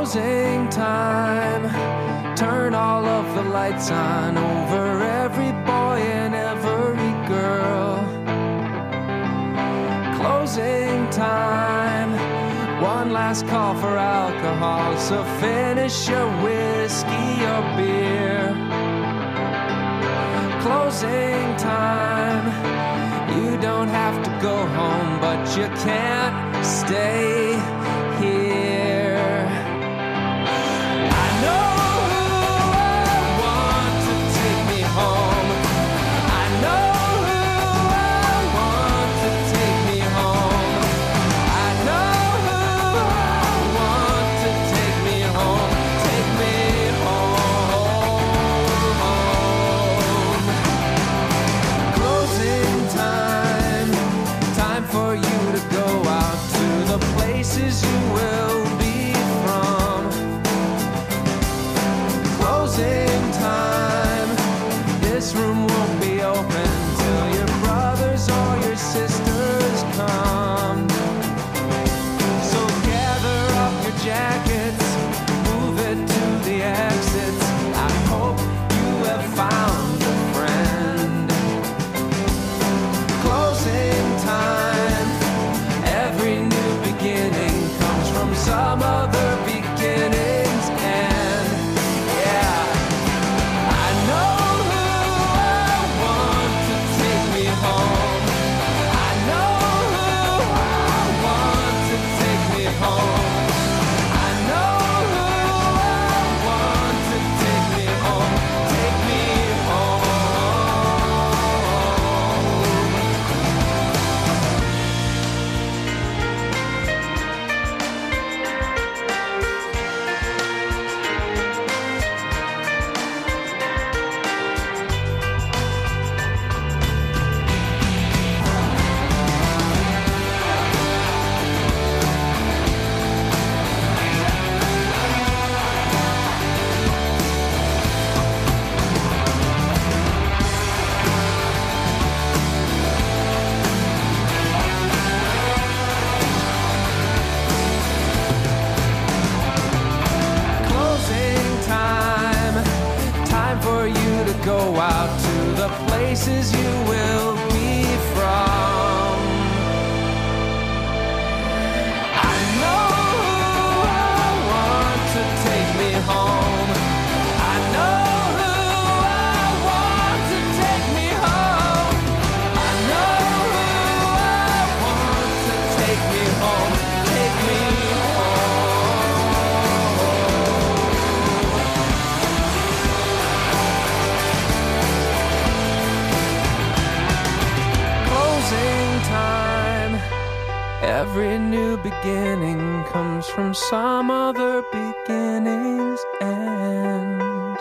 Closing time. Turn all of the lights on over every boy and every girl. Closing time. One last call for alcohol, so finish your whiskey or beer. Closing time. You don't have to go home, but you can't stay here. I know who I want to take me home. I know who I want to take me home. I know who I want to take me home. Take me home. Closing time. Time for you to go out to the places you will be from. Closing time. This room won't be open till your brothers or your sisters come. So gather up your jackets, move it to the exits. I hope you have found a friend. Closing time. Every new beginning comes from some other beginning's end. Yeah. I know who I want to take me home. I know who I want to take me home. I know who I want to take me home. Take me home. Closing time. Time for you to go out to the places you will be from. I know who I want to take me home. I know who I want to take me home. I know who I want to take me home. Take me home. Closing time. Every new beginning comes from some other beginning's end.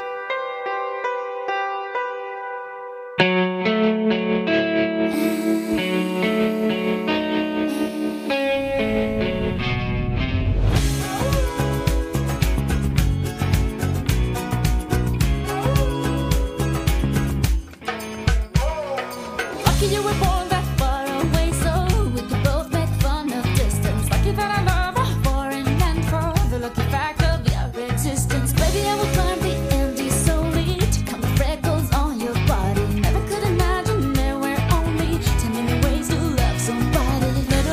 Lucky you were born that far away, so we could both make fun of distance. Lucky that I love a foreign land for the lucky fact of your existence. Baby, I will climb the Andes solely to count the freckles on your body. Never could imagine there were only 10 million ways to love somebody.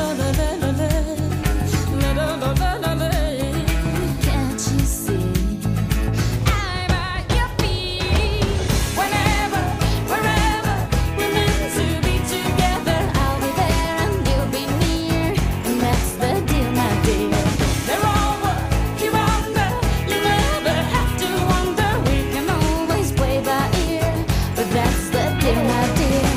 Can't you see? I'm at your feet. Whenever, wherever we're meant to be together, I'll be there and you'll be near, and that's the deal, my dear. They're all what you're under. You never have to wonder. We can always play by ear, but that's the deal, my dear.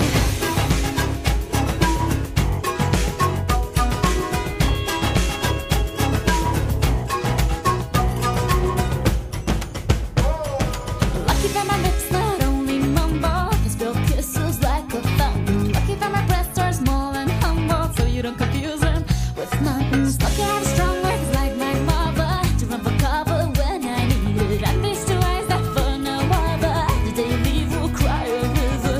Lucky that my lips not only mumble, can spill kisses like a fountain. Lucky that my breasts are small and humble, so you don't confuse them with mountains. Lucky I have strong words like my mother to run for cover when I need it. And these two eyes that for no other, the day you leave will cry a river.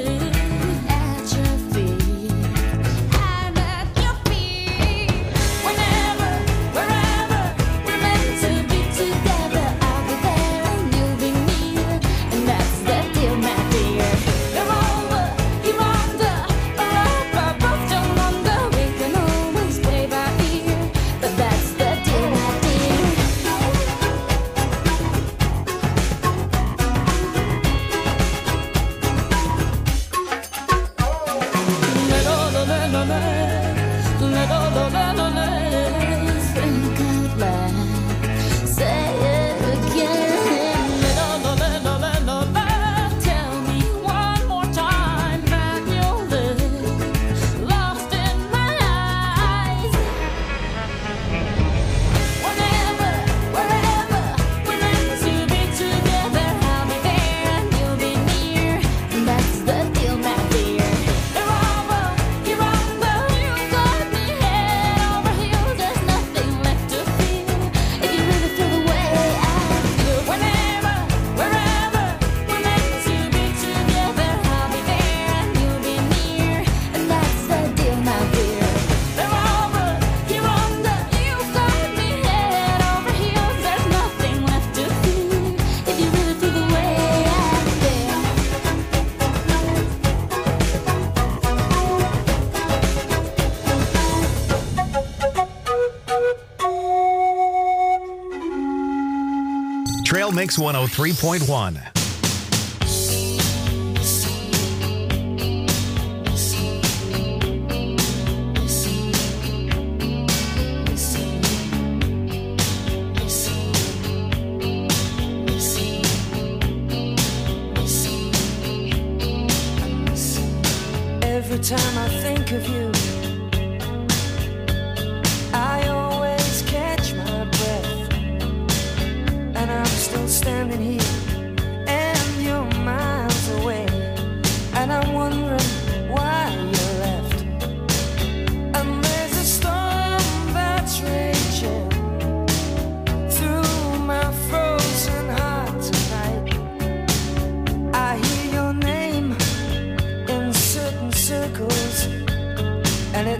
At your feet, I'm at your feet. Think out loud. Say it again. Tell me one more time that you'll live lost in my eyes. Whenever, wherever we're meant to be together, I'll be there and you'll be near. And that's the deal, my dear. You're over, you got me head over heels. There's nothing left to feel if you really feel the way I feel. Whenever, wherever we're meant to be together, I'll be there and you'll be near. And that's the deal, my dear. You're over, you're under, you got me head over heels. There's nothing left to feel if you really feel the way I feel. Trail Mix 103.1. Every time I think of you, I always catch my breath. And I'm still standing here, and you're miles away. And I'm wondering why you left. And there's a storm that's raging through my frozen heart tonight. I hear your name in certain circles, and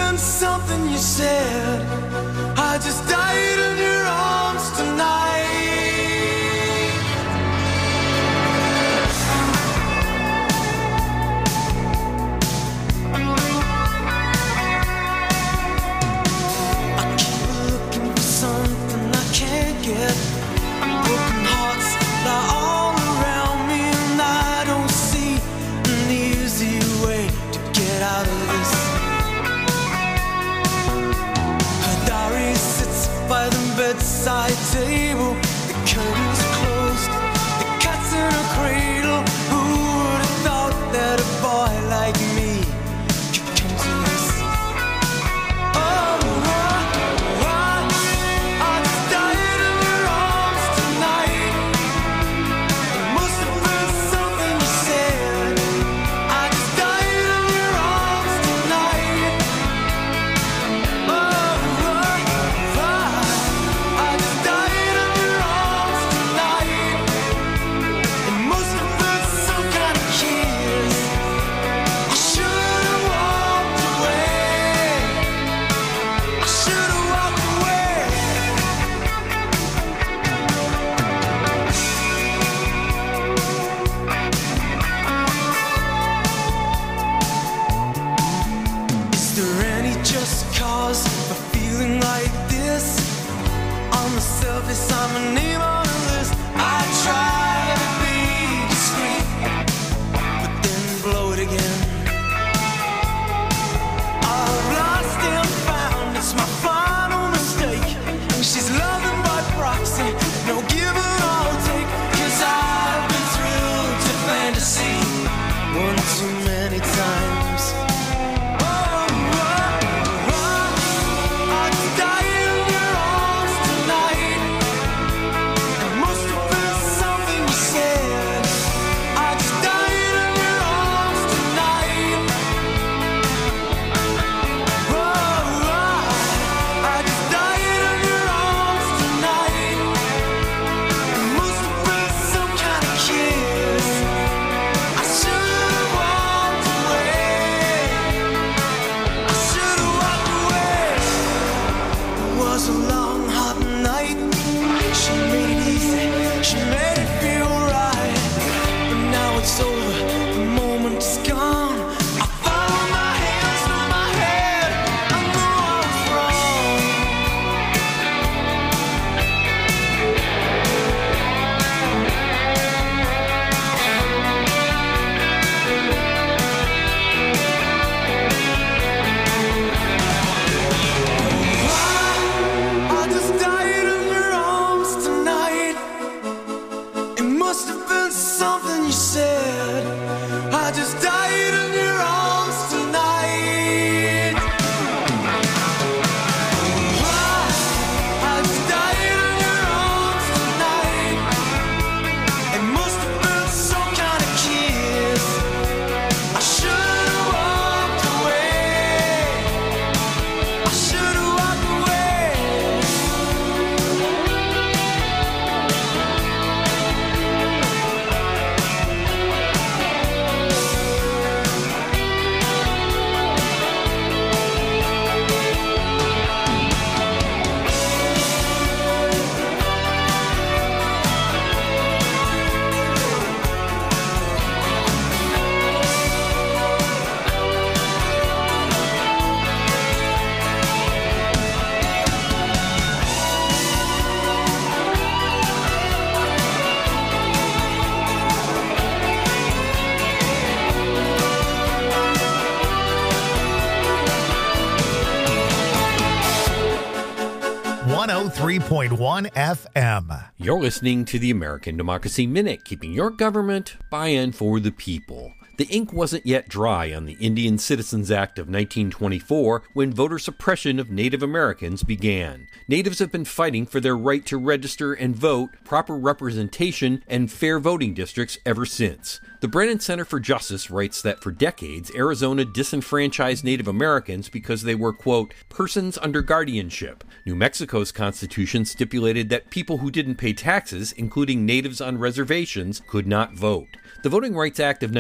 been something you said. I just died in your arms tonight. I keep looking for something I can't get. Broken hearts lie all around me, and I don't see an easy way to get out of this. Her diary sits by the bedside table. The curtains are closed, the cat's in a cradle. Who would have thought that a boy like me could come to this? Oh, I just died in your arms tonight. It must have been something you said. I just died in your arms tonight. Oh, I just died in your arms tonight. It must have been some kind of kiss. I should have walked away. I should have walked away. Is there any just cause for feeling like this? On the surface, I'm a name on a list. I try to be discreet, but then blow it again. I've lost and found, it's my final mistake. She's loving by proxy, no give or take. 'Cause I've been thrilled to fantasy one too many times. I just died in your arms tonight. It must have been something you said. I just died in your arms tonight. I just died in your arms tonight. It must have been some kind of kiss. I should have walked away. I should have walked away. It was a long, hot night. She made it easy. She made it feel right. But now it's over. The moment is gone. I found my hands on my head. I know I was wrong. I just died in your arms tonight. It must have been something you said. I just died in your arms tonight. I just died in your arms tonight. It must have been some kind of kiss. I should have walked away. I should have walked away. One 103.1 FM. You're listening to the American Democracy Minute, keeping your government by and for the people. The ink wasn't yet dry on the Indian Citizens Act of 1924 when voter suppression of Native Americans began. Natives have been fighting for their right to register and vote, proper representation, and fair voting districts ever since. The Brennan Center for Justice writes that for decades, Arizona disenfranchised Native Americans because they were, quote, persons under guardianship. New Mexico's constitution stipulated that people who didn't pay taxes, including natives on reservations, could not vote. The Voting Rights Act of 1960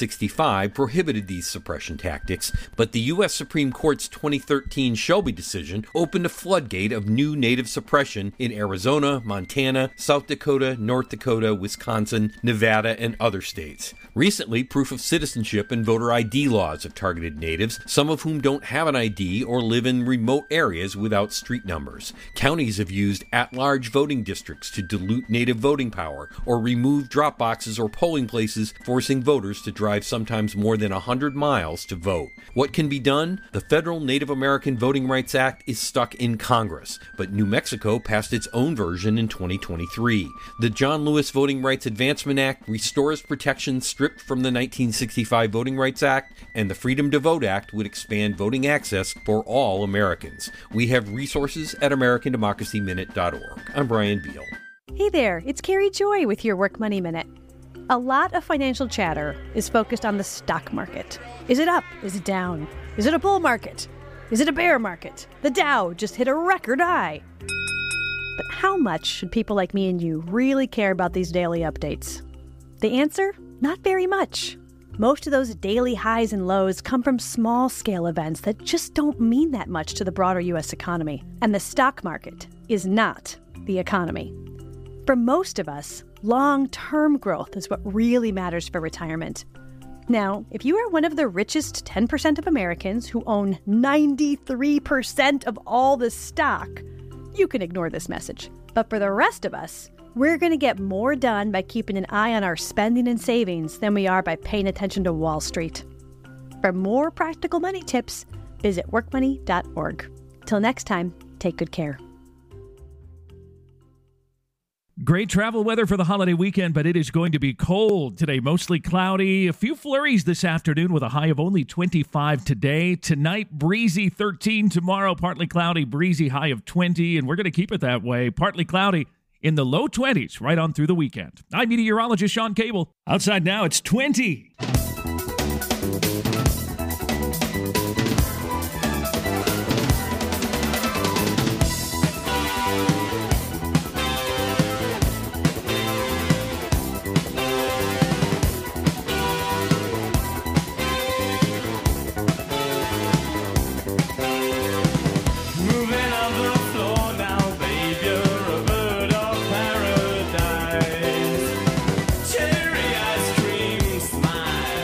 1965 prohibited these suppression tactics, but the U.S. Supreme Court's 2013 Shelby decision opened a floodgate of new native suppression in Arizona, Montana, South Dakota, North Dakota, Wisconsin, Nevada, and other states. Recently, proof of citizenship and voter ID laws have targeted natives, some of whom don't have an ID or live in remote areas without street numbers. Counties have used at-large voting districts to dilute native voting power or remove drop boxes or polling places, forcing voters to drive sometimes more than 100 miles to vote. What can be done? The federal Native American Voting Rights Act is stuck in Congress, but New Mexico passed its own version in 2023. The John Lewis Voting Rights Advancement Act restores protections stripped from the 1965 Voting Rights Act, and the Freedom to Vote Act would expand voting access for all Americans. We have resources at AmericanDemocracyMinute.org. I'm Brian Beal. Hey there, it's Carrie Joy with your Work Money Minute. A lot of financial chatter is focused on the stock market. Is it up? Is it down? Is it a bull market? Is it a bear market? The Dow just hit a record high. But how much should people like me and you really care about these daily updates? The answer? Not very much. Most of those daily highs and lows come from small-scale events that just don't mean that much to the broader U.S. economy. And the stock market is not the economy. For most of us, long-term growth is what really matters for retirement. Now, if you are one of the richest 10% of Americans who own 93% of all the stock, you can ignore this message. But for the rest of us, we're going to get more done by keeping an eye on our spending and savings than we are by paying attention to Wall Street. For more practical money tips, visit workmoney.org. Till next time, take good care. Great travel weather for the holiday weekend, but it is going to be cold today. Mostly cloudy. A few flurries this afternoon with a high of only 25 today. Tonight, breezy 13. Tomorrow, partly cloudy, breezy, high of 20. And we're going to keep it that way. Partly cloudy in the low 20s right on through the weekend. I'm meteorologist Sean Cable. Outside now, it's 20. Moving on the floor now, babe, you're a bird of paradise. Cherry ice cream smile.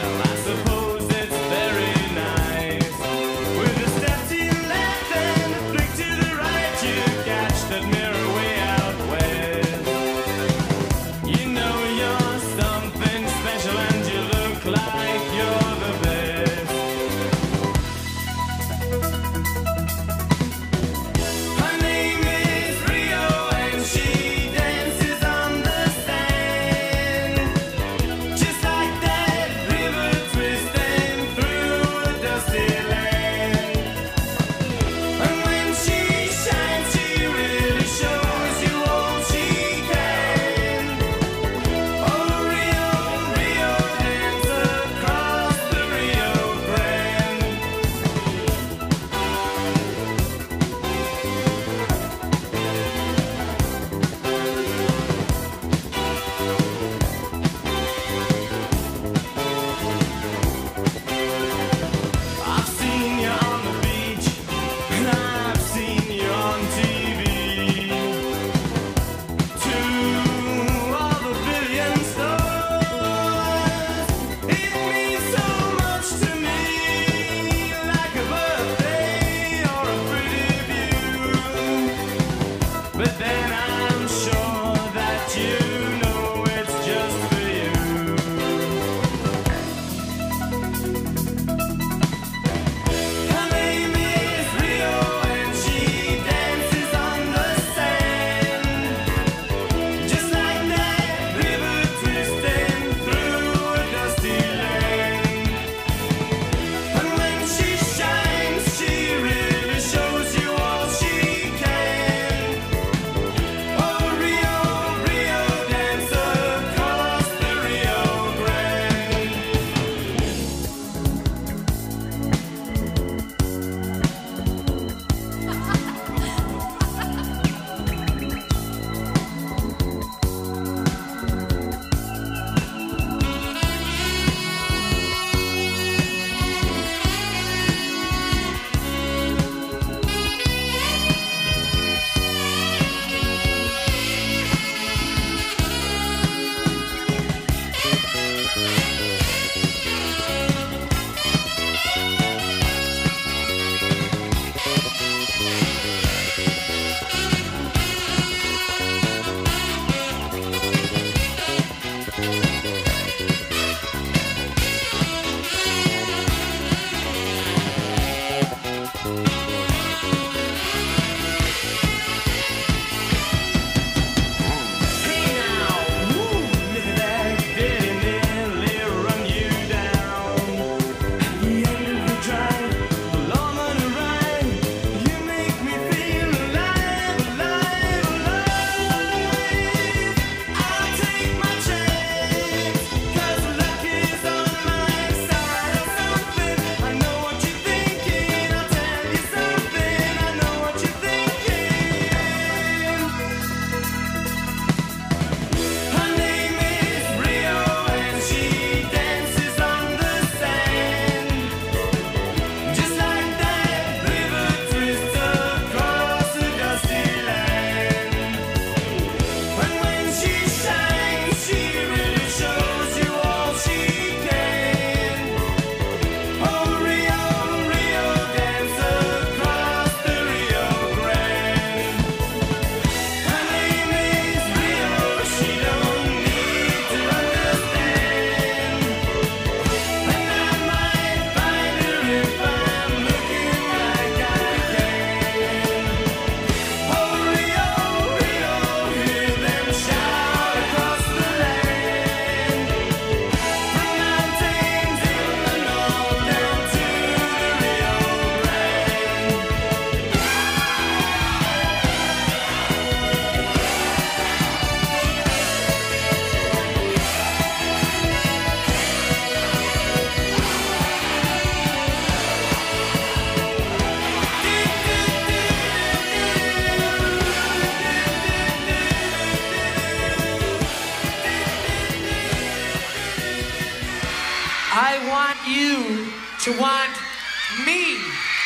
to want me.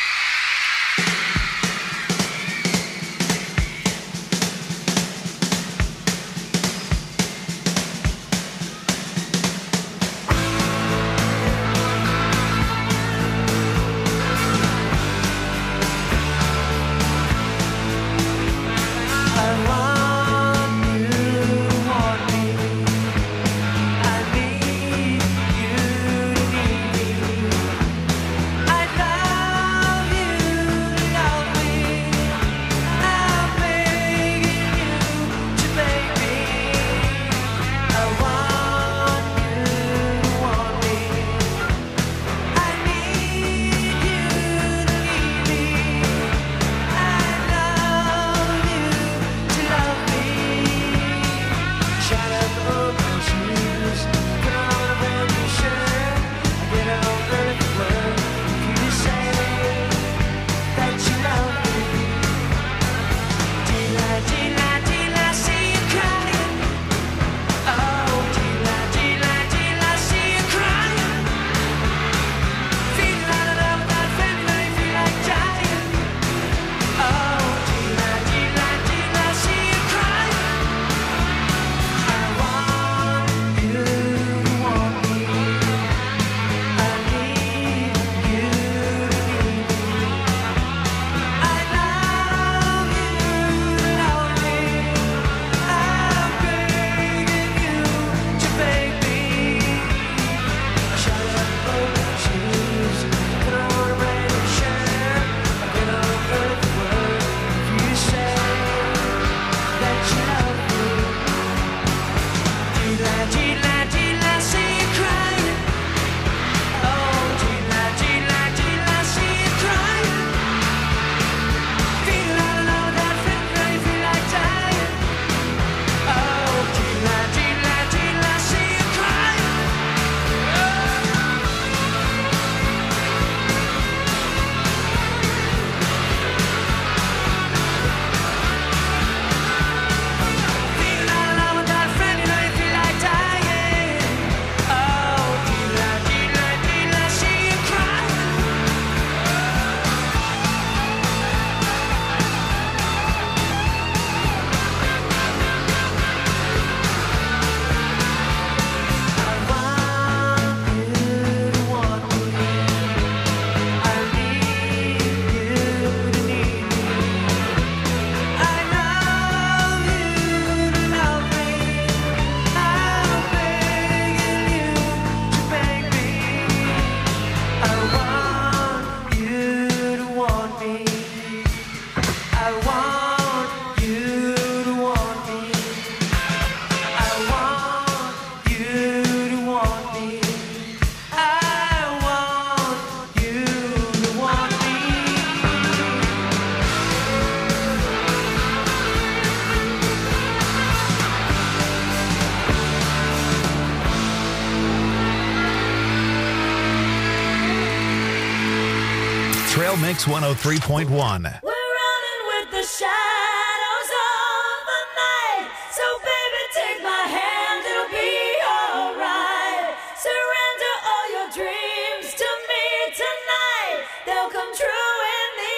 Trail Mix 103.1. We're running with the shadows of the night. So baby, take my hand, it'll be alright. Surrender all your dreams to me tonight. They'll come true in the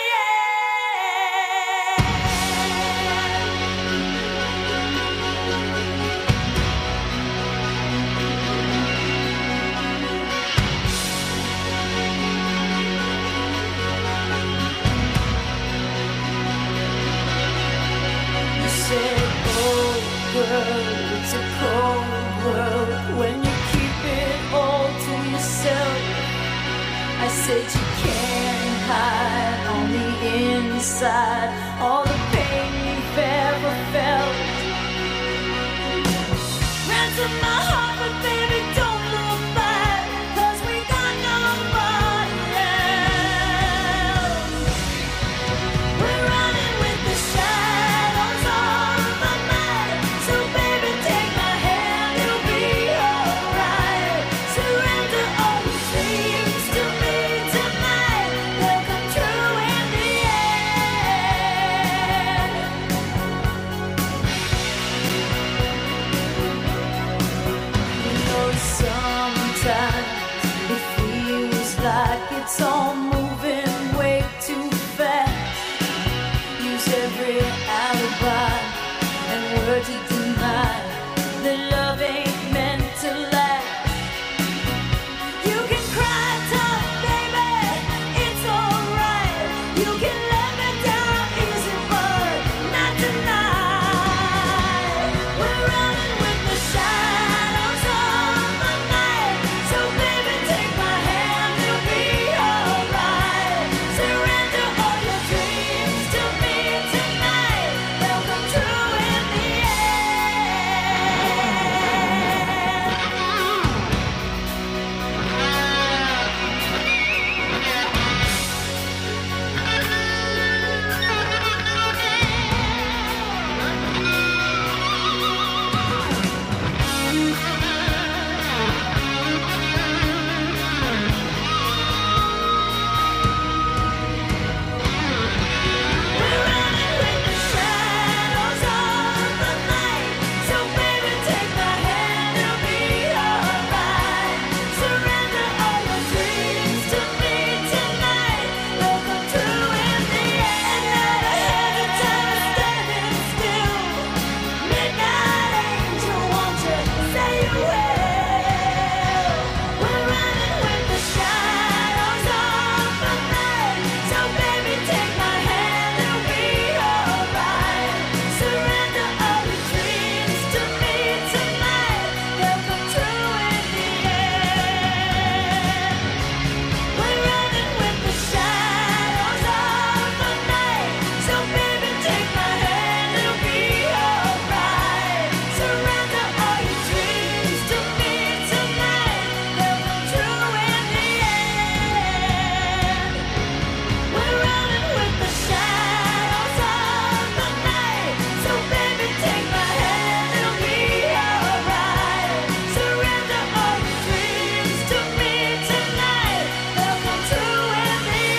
it's a cold world when you keep it all to yourself. I said you can't hide on the inside all the pain you've ever felt. Ransom my heart, but baby, don't look back, 'cause we got nobody else. We're running with the shadows of the night. So baby, take my hand, it'll be alright. Surrender all your dreams to me tonight. They'll come true in the end. You can let me down easy, but not tonight. We're running with the shadows of the night. So baby, take my hand, you'll be alright. Surrender all your dreams to me tonight. They'll come true in the We're running with the shadows of the night. So baby, take my hand, it'll be alright. Surrender all your dreams to me tonight. They'll come true in the end. Not ahead of time, standing still. Midnight angel, won't you say you will? We're running with the shadows of the night. So baby, take my hand, it'll be alright. Surrender all your dreams to me tonight. They'll come true in the end. We're running with the shadows of the night. So baby, take my hand, it'll be alright. Surrender all your dreams to me tonight. They'll come true in the end. We're running with the shadows of the night. So baby, take my hand, it'll be alright. Surrender all your dreams to me tonight. They'll come true in the end.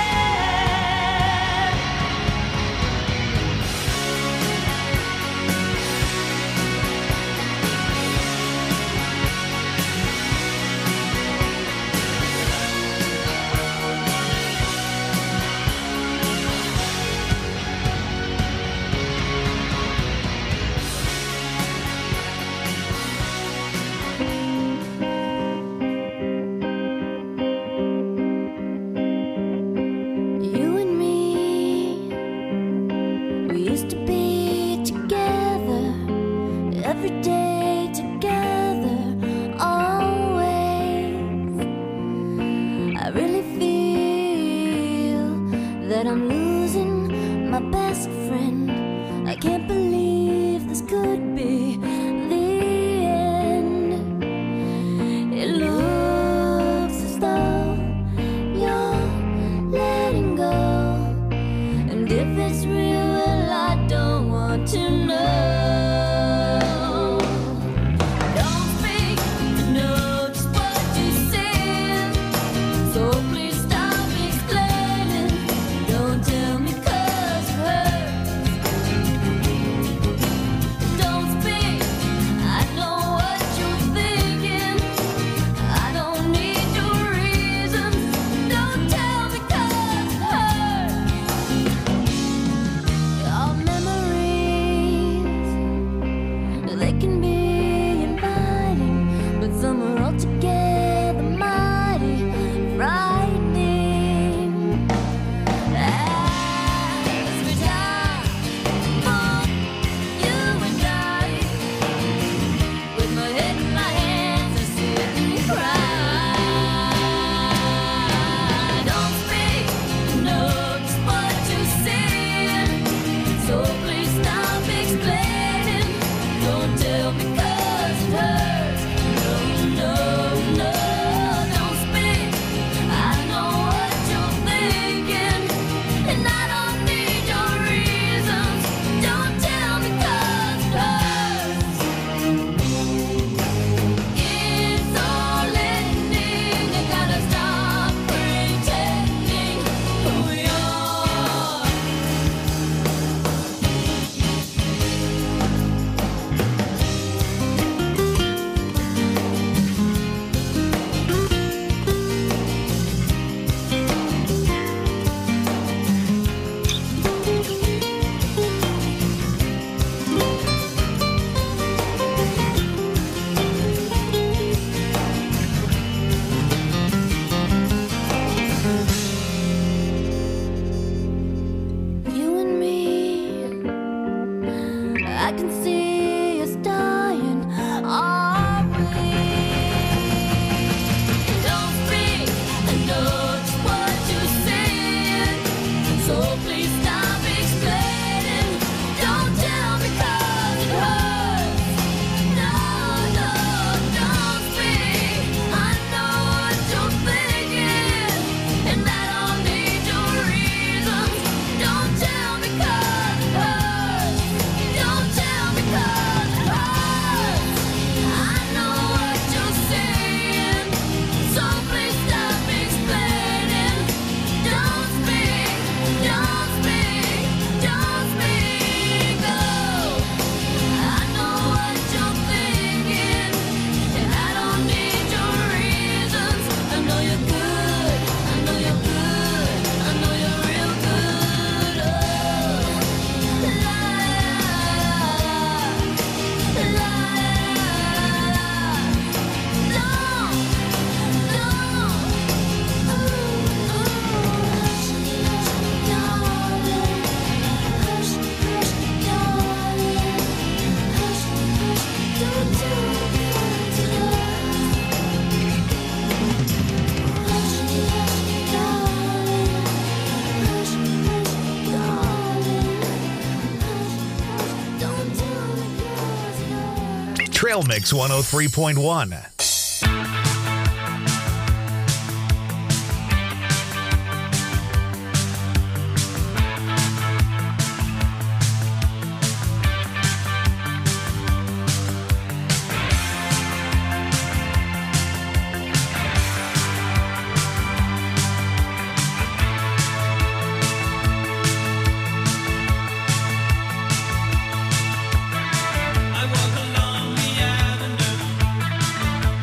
You and me, we used to be together, every day together, always. I really feel that I'm losing my best friend. I can't believe this could be the end. It looks as though you're letting go, and if it's real, well, I don't want to know. Don't speak to know just what you said, so please stop explaining. Don't tell me 'cause it hurts. Don't speak can see us dying, are we? Don't speak, I know just what you're saying, so please stop explaining. Don't tell me 'cause it hurts. No, no, don't speak. I know what you're thinking, and I don't need your reasons. Don't tell me 'cause it hurts. Don't tell me 'cause it hurts. I know what you're saying, so please stop explaining. Don't speak, don't speak, don't speak. Oh, I know what you're thinking, and I don't need your reasons. I know you're good, I know you're good, I know you're real good. Oh, la la la. Trail Mix 103.1. I walk along the avenue.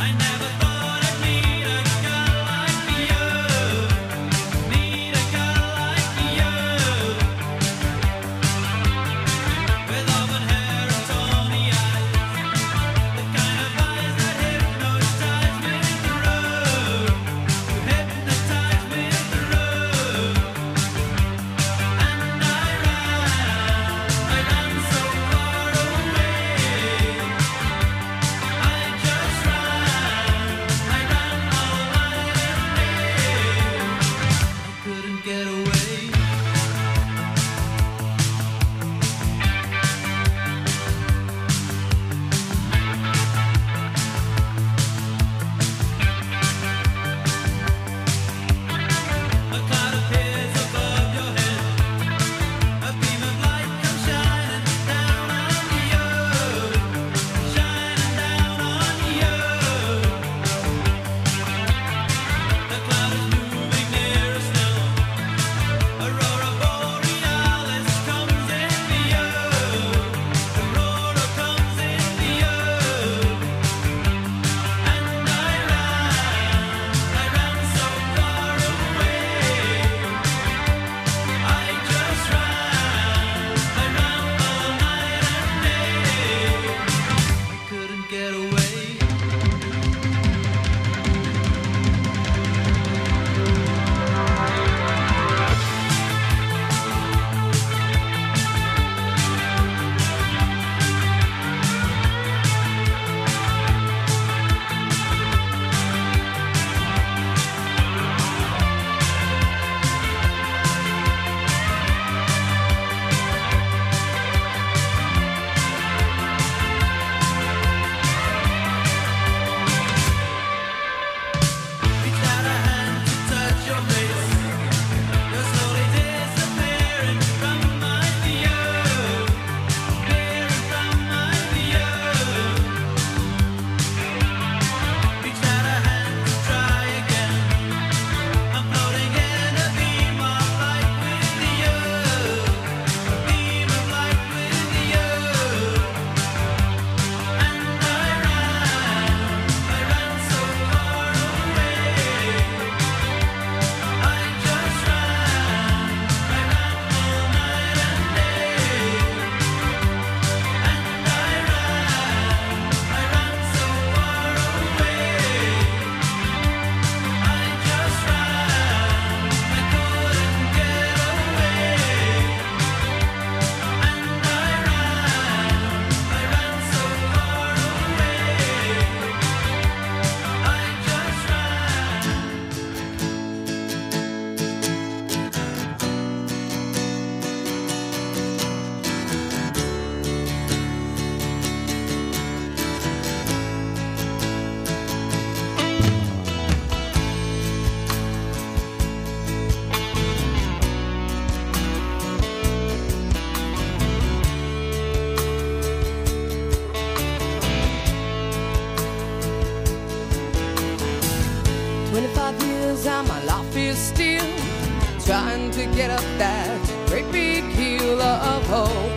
is still trying to get up that great big hill of hope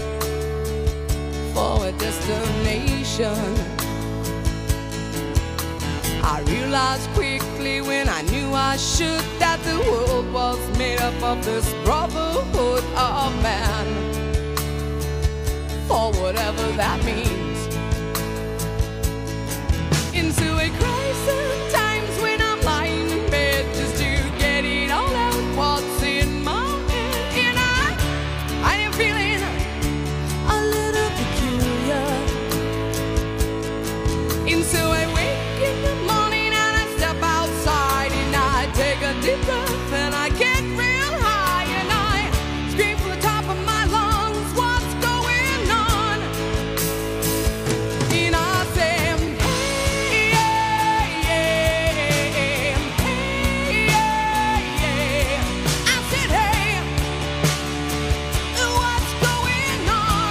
for a destination. I realized quickly when I knew I should that the world was made up of this brotherhood of man, for whatever that means. Into a crisis times when I'm lying in bed just to get it all out what's in my head, and I am feeling a little peculiar. And so I wake in the morning and I step outside and I take a deep breath and I get real high and I scream from the top of my lungs, what's going on? And I say, hey, hey, hey. I said, hey, what's going on?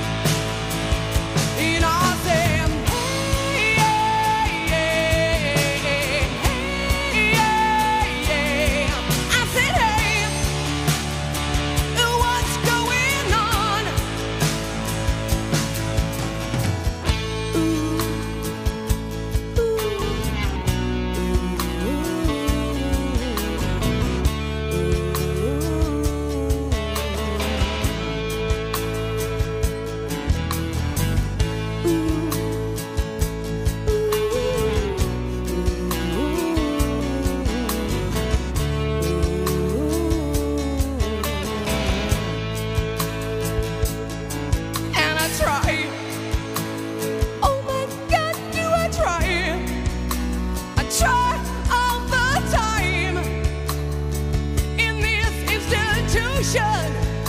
And I said, hey, I said, hey, what's going on? And I try. Oh my God, do I try? I try all the time in this institution.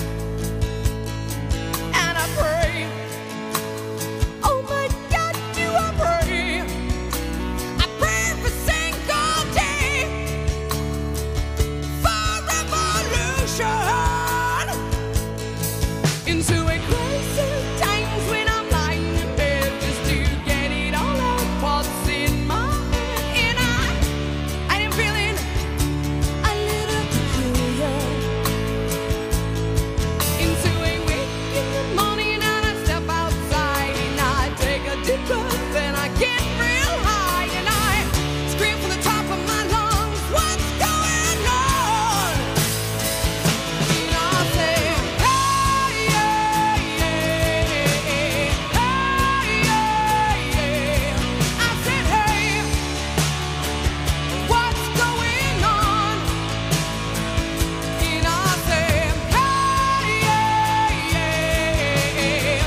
And I pray. Oh my God, do I pray? I pray every single day for revolution. Into a crisis times when I'm lying in bed just to get it all out what's in my head, and I am feeling a little peculiar. Into a wake in the morning and I step outside and I take a deep breath and I get real high and I scream from the top of my lungs, what's going on? And I say, hey, hey, hey, hey. I said, hey, what's going on? And I said, hey, hey,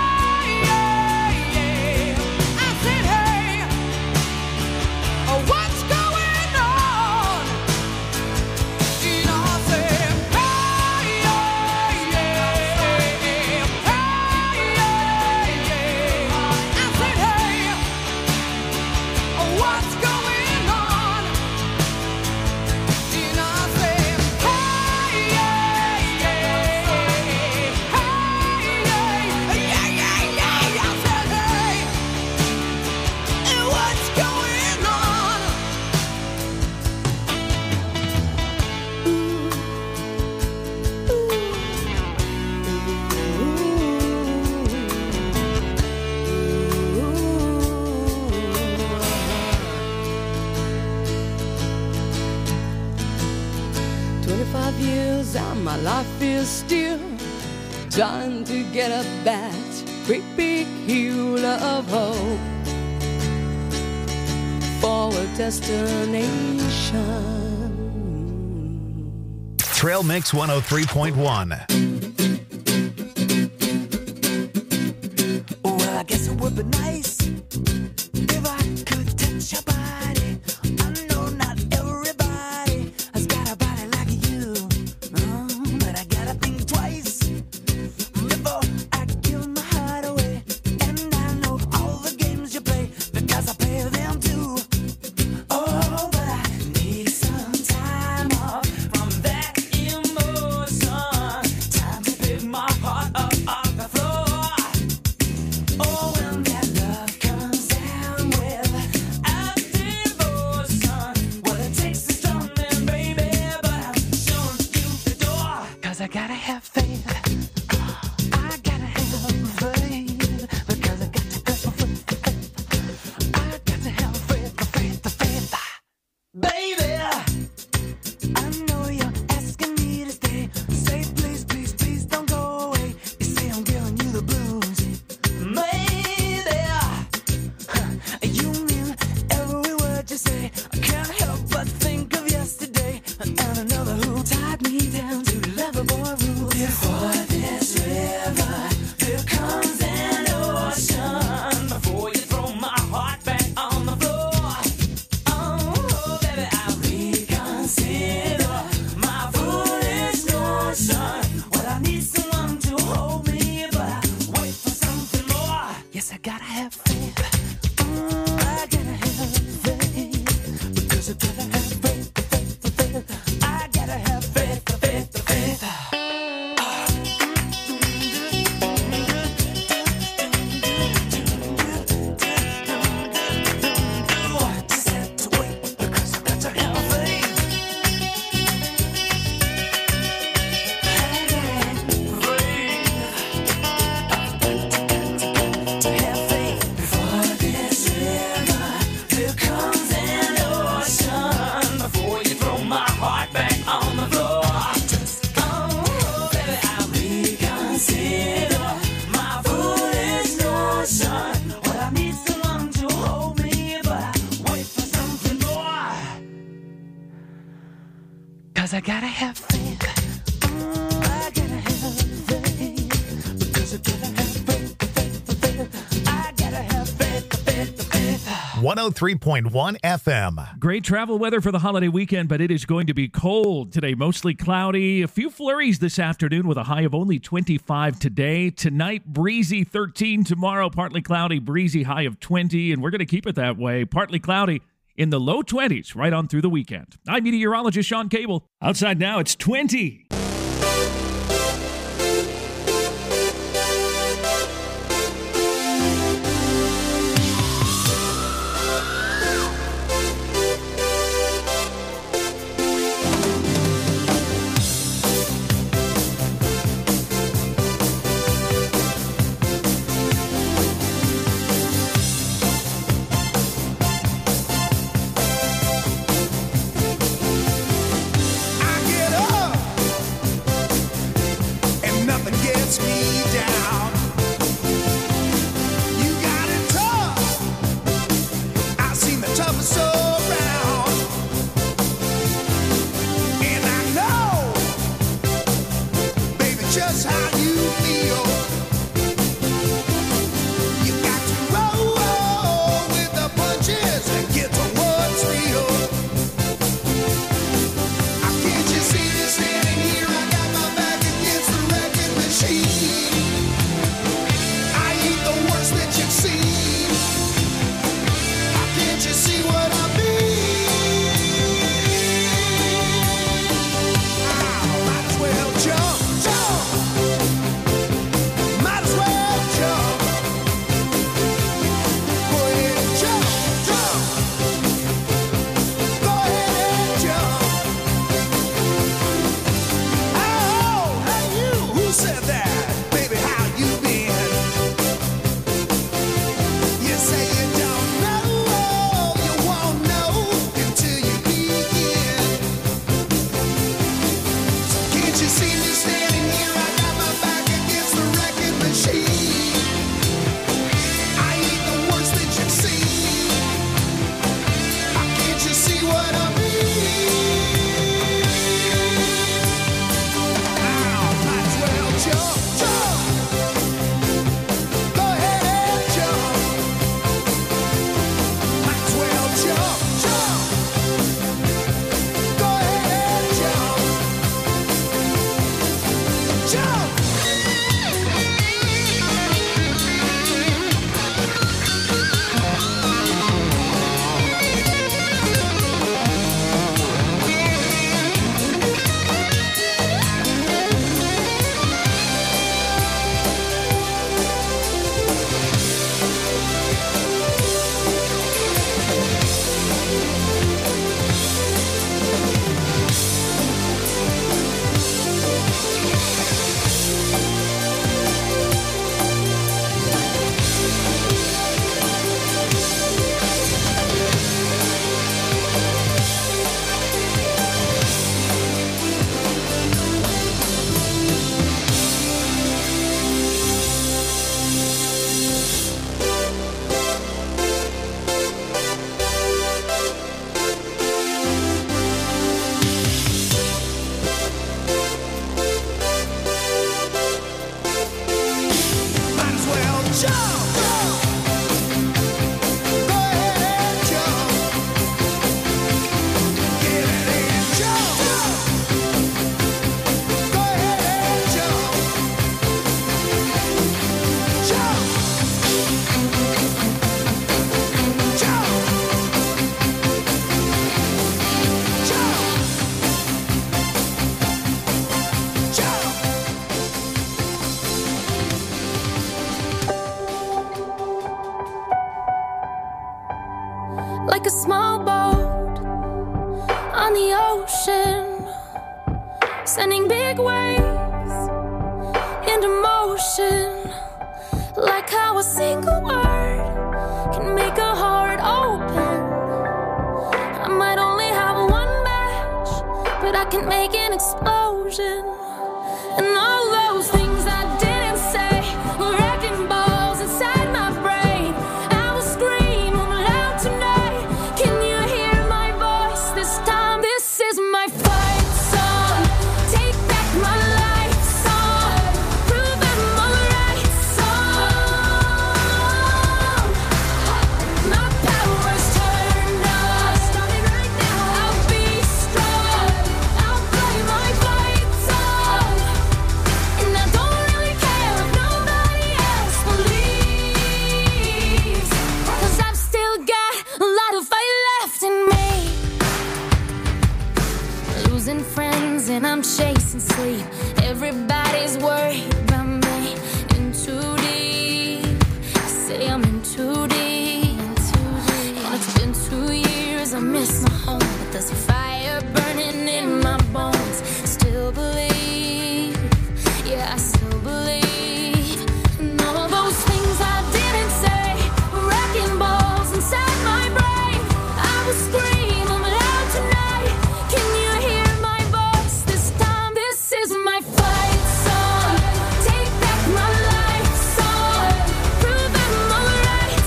hey. I said, hey, what's going on? And I said, hey, I said, hey, what's going on? And I said, what's going on? Years and my life is still trying to get up that great big hill of hope for a destination. Trail Mix 103.1. Well, I guess it would be nice if I could touch your body. I know not everybody has got a body like you, but I gotta think twice before I give my heart away. And I know all the games you play because I play them too. Oh, but I need some time off from that emotion. Time to pick my heart up off the floor. Oh, when that love 'Cause I gotta have faith. I gotta have faith. Because I got to have faith. I got to have faith. Baby, I know you're asking me to stay. Say please, please, please don't go away. You say I'm giving you the blues. Maybe you mean every word you say. I can't help but think of yesterday and another who tied me down to Loverboy rules. Before this river, there comes an ocean. Before you throw my heart back on the floor. Oh, baby, I'll reconsider my foolish notion. Well, I need someone to hold me, but I wait for something more. Yes, I gotta have faith. I gotta have faith. Because I gotta have faith. I gotta have faith. Just have to wait because I got to have faith. To have faith. Before this river, there comes an ocean. Before you throw my heart back on the floor. Oh, baby, I'll reconsider my foolish notion. Well, I need someone to hold me, but I wait for something more. 'Cause I gotta have faith. I gotta have faith. Because I gotta have faith. I gotta have faith. 103.1 FM. Great travel weather for the holiday weekend, but it is going to be cold today. Mostly cloudy. A few flurries this afternoon with a high of only 25 today. Tonight, breezy 13. Tomorrow, partly cloudy, breezy, high of 20. And we're going to keep it that way. Partly cloudy in the low 20s right on through the weekend. I'm meteorologist Sean Cable. Outside now, it's 20. I get up and nothing gets me down. You got it tough. I've seen the toughest around. And I know, baby, just how you feel. You got to roll with the punches and get to what's real. Can't you see me standing here? I got my back against the wrecking machine. I ain't the worst that you've seen. Can't you see what I mean? Might as well jump. Might as well jump. Go ahead and jump. Go ahead and jump. Oh, hey you, who said that? Baby, how you been? You say you don't know, you won't know until you begin. Can't you see me standing here? I got my back against the wrecking machine. I ain't the worst that you've seen. Can't you see what I mean? Might as well jump. Go ahead and jump. Might as well jump. Go ahead and jump. Like a small boat on the ocean, sending big waves into motion. Like how a single word can make a heart open. I might only have one match, but I can make an explosion. And all those things I didn't say were wrecking balls inside my brain. I will scream loud tonight. Can you hear my voice this time? This is my fight song. Take back my life song. Prove I'm alright song. My power's turned on. Starting right now. I'll be strong. I'll play my fight song. And I don't really care if nobody else believes. 'Cause I've still got a lot of fight left in me. Losing friends and I'm chasing sleep. Everybody's worried about me. In too deep. Say I'm in too deep. And it's been 2 years. I miss my home, but there's a fire burning in my bones. Still believe. Yeah, I still believe. And all those things I didn't say were wrecking balls inside my brain. I will scream loud tonight. Can you hear my voice this time? This is my fight song. Take back my life song. Prove I'm alright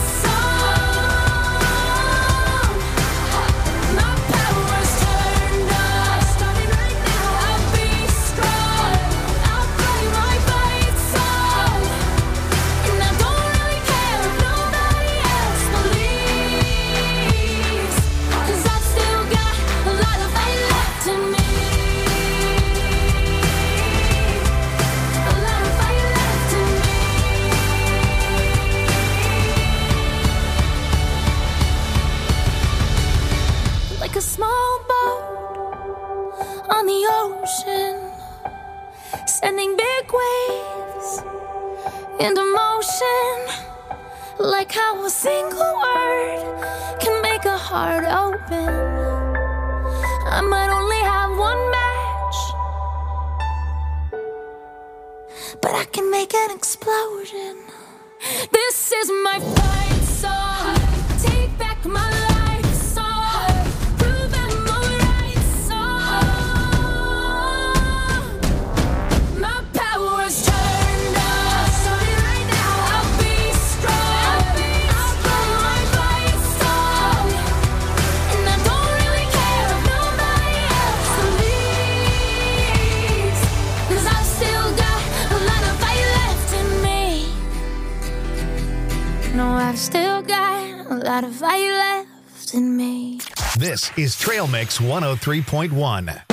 song. My power's turned on. Starting right now. I'll be strong. I'll play my fight song. And I don't really care if nobody else believes. 'Cause I've still got a lot of fight left in me. A lot of fight left in me. Like a small boat on the ocean, sending big waves into motion. Like how a single word can make a heart open. I might only have one match, but I can make an explosion. This is my fight song. Take back my life song. Prove I'm alright song. My power's turned on. Starting right now. I'll be strong. I'll play my fight song. And I don't really care if nobody else believes. 'Cause I've still got a lot of fight left in me. No, I've still got a lot of fight left in me. This is Trail Mix 103.1.